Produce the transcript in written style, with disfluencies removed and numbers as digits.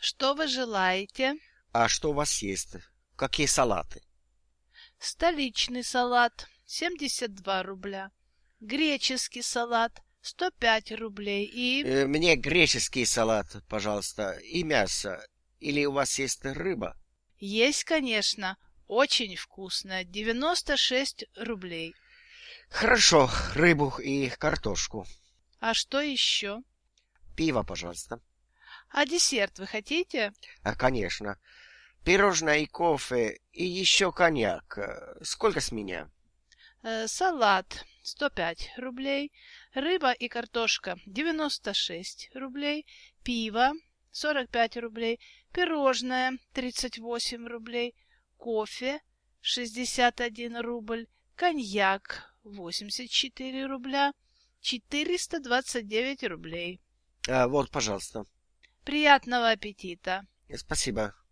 Что вы желаете? А что у вас есть? Какие салаты? Столичный салат 72 рубля. Греческий салат 105 рублей и... Мне греческий салат, пожалуйста, и мясо. Или у вас есть рыба? Есть, конечно, очень вкусно, 96 рублей. Хорошо, рыбу и картошку. А что еще? Пиво, пожалуйста. А десерт вы хотите? Конечно. Пирожное и кофе, и еще коньяк. Сколько с меня? Салат 105 рублей, рыба и картошка 96 рублей, пиво 45 рублей, пирожное 38 рублей, кофе 61 рубль, коньяк 84 рубля, 429 рублей. Вот, пожалуйста. Приятного аппетита! Спасибо.